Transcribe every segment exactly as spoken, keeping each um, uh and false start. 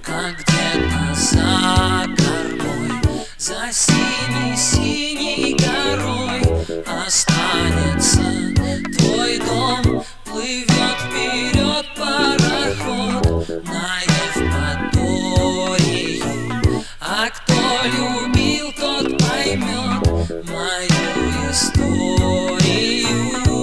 как где-то за кормой, за синей-синей горой останется твой дом. Плывет вперед пароход на Евпаторию, а кто любил, тот поймет мою историю.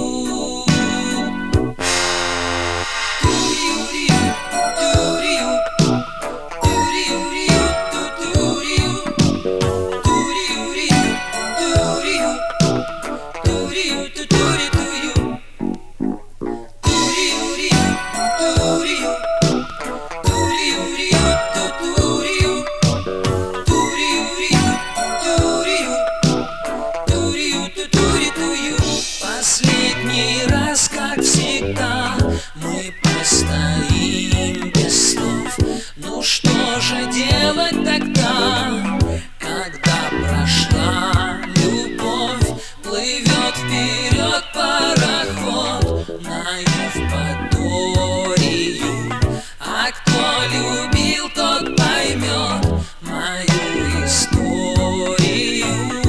Последний раз, как всегда, мы постоим без слов. Ну что же делать тогда, когда прошла любовь? Плывет вперед пароход на Евпаторию, а кто любил, тот поймет мою историю.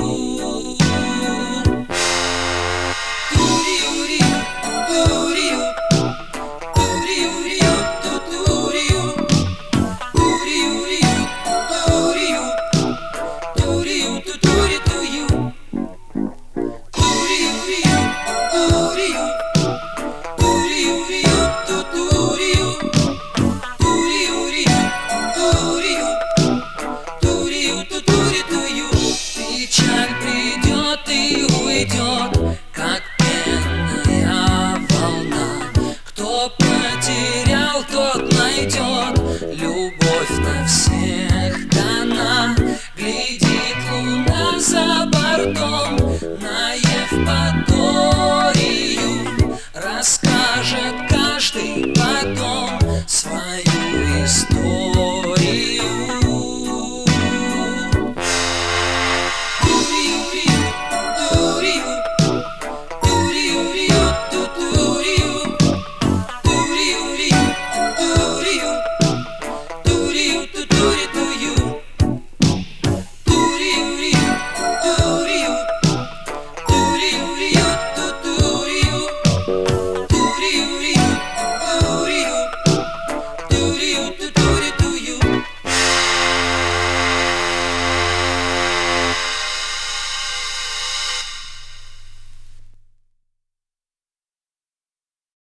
Печаль придет и уйдет, как пенная волна. Кто потерял, тот